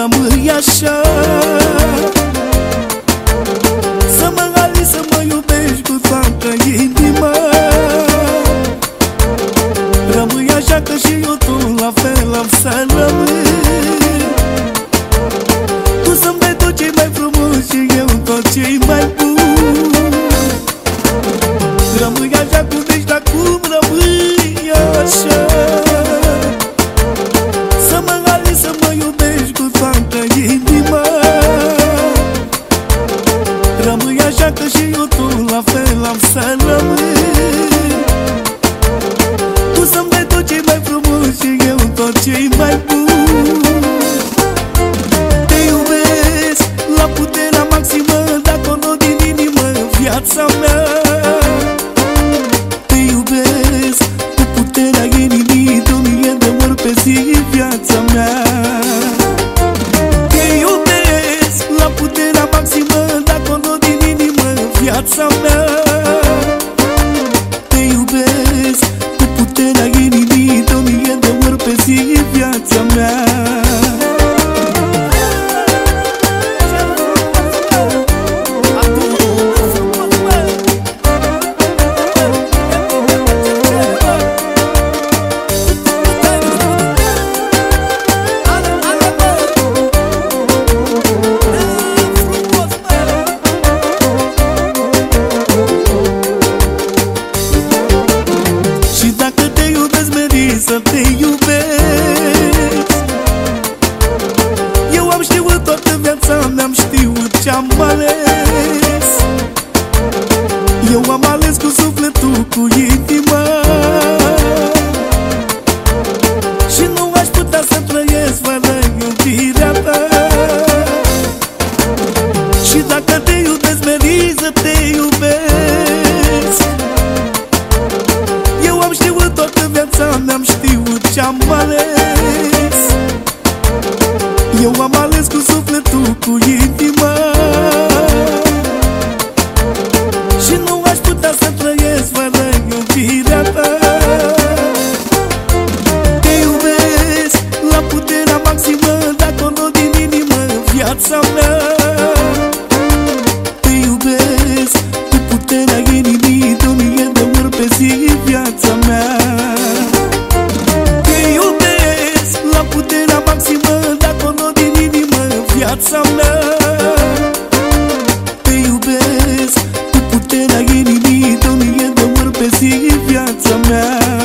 rămâi așa. Să mă alegi, să mă iubești cu toată inima. Rămâi așa că și eu tu la fel am să rămâi. Tu să-mi dai tot ce-i mai frumos și eu tot ce-i mai bun. Rămâi așa cum ești acum, rămâi așa. Să mă alegi, să mă iubești cu toată inima. Rămâi așa că și eu tu la fel am să rămâi. Tu să-mi dai tot ce-i mai frumos și eu tot ce-i mai bun. Te iubesc la puterea maximă, dacă o din inimă viața mea. Te iubesc cu puterea inimii, de 1000 de ori pe zi viața mea. Te iubesc la puterea maximă, dacă o din inimă viața mea. Te iubesc cu puterea inimii, de 1000 de ori pe zi viața mea. Să te iubesc. Eu am știut toată viața mea, am știut ce-am ales. Eu am ales cu sufletul, cu inima. Și nu aș putea să trăiesc fără iubirea ta. Și dacă te iubesc, meri să te iubesc. Eu am știut toată viața mea, am știut ce-am ales. Eu am ales cu sufletul, cu inima. Și nu aș putea să trăiesc fără iubirea ta. Te iubesc la puterea maximă, dacă o din inimă viața mea. Te iubesc cu puterea inimii, de 1000 de ori pe zi viața mea. Te iubesc la puterea maximă, dacă o din inimă viața mea. Te iubesc cu puterea inimii, de 1000 de ori pe zi viața mea.